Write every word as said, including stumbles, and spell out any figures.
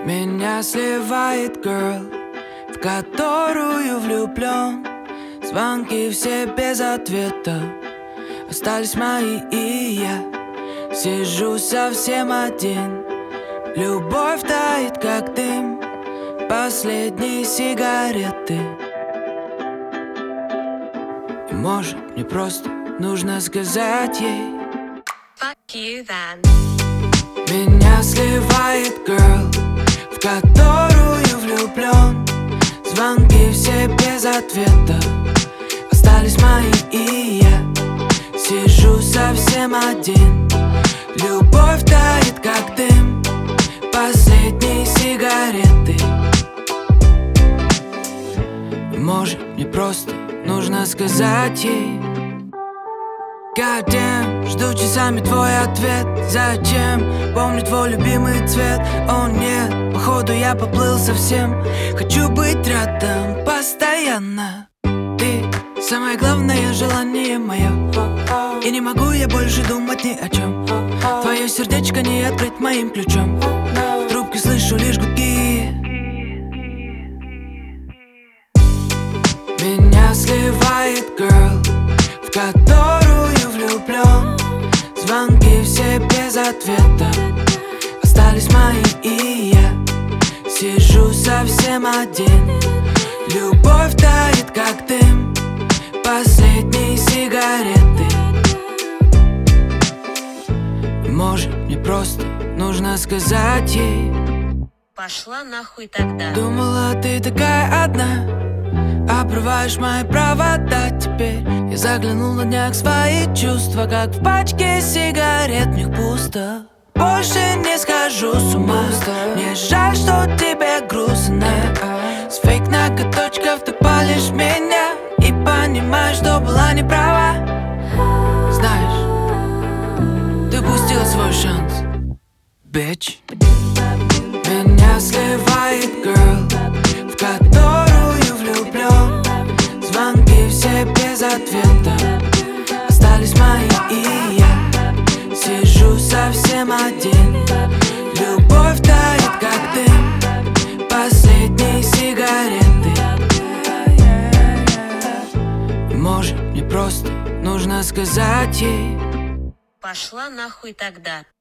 Меня сливает girl, в которую влюблен. Звонки все без ответа, остались мои и я. Сижу совсем один, любовь тает как дым, последние сигареты. И может мне просто нужно сказать ей Fuck you then. Меня сливает girl, в которую влюблен. Звонки все без ответа, остались мои и я. Сижу совсем один, любовь тает как дым, последние сигареты. Может мне просто нужно сказать ей God damn, жду часами твой ответ. Зачем? Помню твой любимый цвет. О нет, походу я поплыл совсем. Хочу быть рядом постоянно. Ты самое главное желание мое, и не могу я больше думать ни о чем. Твое сердечко не открыть моим ключом. В трубке слышу лишь гудки. Меня сливает girl, в которую влюблен. Звонки все без ответа, остались мои и я. Сижу совсем один, любовь тает как дым, последние сигареты. Может мне просто нужно сказать ей Пошла нахуй тогда. Думала, ты такая одна, обрываешь мои провода теперь. Я заглянул на днях в свои чувства, как в пачке сигарет, в них пусто. Больше не схожу с ума, мне жаль, что тебе грустно. С фейк-ноготочков ты палишь меня и понимаешь, что была не права. Знаешь, ты упустила свой шанс, bitch. Меня сливает girl, в которую влюблен. Звонки все без ответа, остались мои и я. Сижу совсем один, любовь тает как дым, последние сигареты. Может мне просто нужно сказать ей Пошла нахуй тогда.